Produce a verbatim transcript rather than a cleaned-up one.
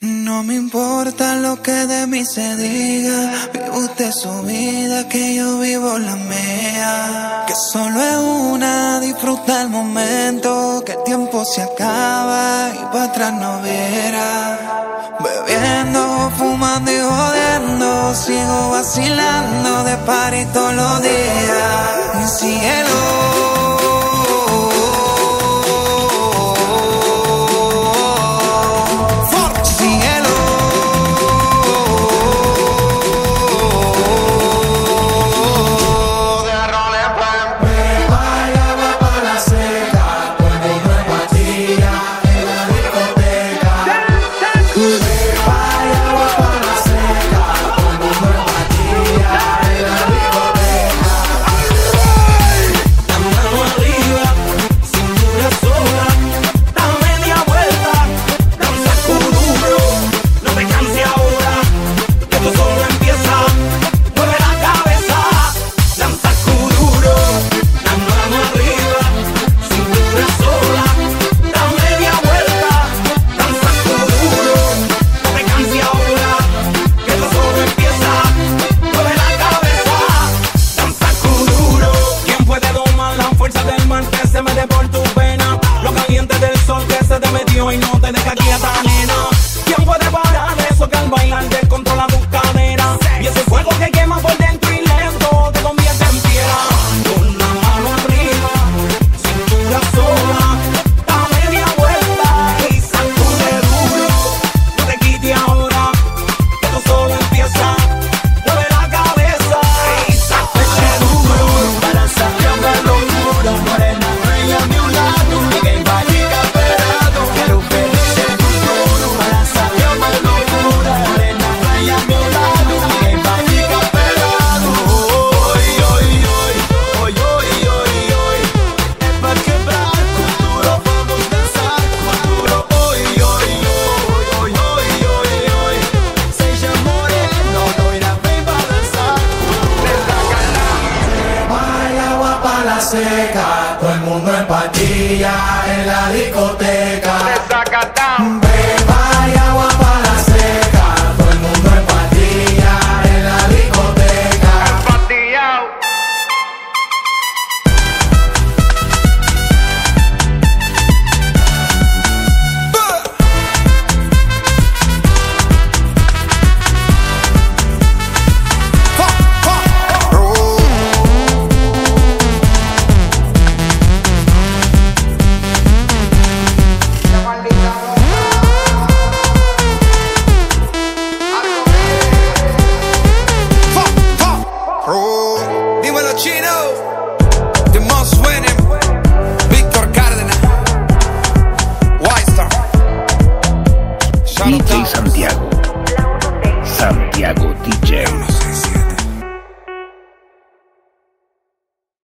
No me importa lo que de mí se diga, vive usted su vida, que yo vivo la mía. Que solo es una, disfruta el momento, que el tiempo se acaba y para atrás no viera. Bebiendo, fumando y jodiendo, sigo vacilando de party todos los días. Mi cielo. Y no te deja quieta, nena. ¿Quién puede parar eso que al bailar descontrola tus caderas? Y ese fuego que quema por dentro y lento te convierte en piedra. Con la mano arriba, cintura sola, da media vuelta y sacude duro. No te quites ahora, que esto solo empieza. Mueve la cabeza y sacude duro. Para sacarme locura, morena, bella a mi lado, que vaya esperado. Quiero feliz en un futuro, para sacarme locura, morena, bella a mi lado, que vaya esperado. Hoy, hoy, hoy, hoy, hoy, hoy, hoy, es para quebrar futuro, vamos a danzar futuro. Hoy, hoy, hoy, hoy, hoy, hoy, hoy, seja moreno, loira, vem para dançar. Hay agua para la seca, todo el mundo en patilla en la discoteca.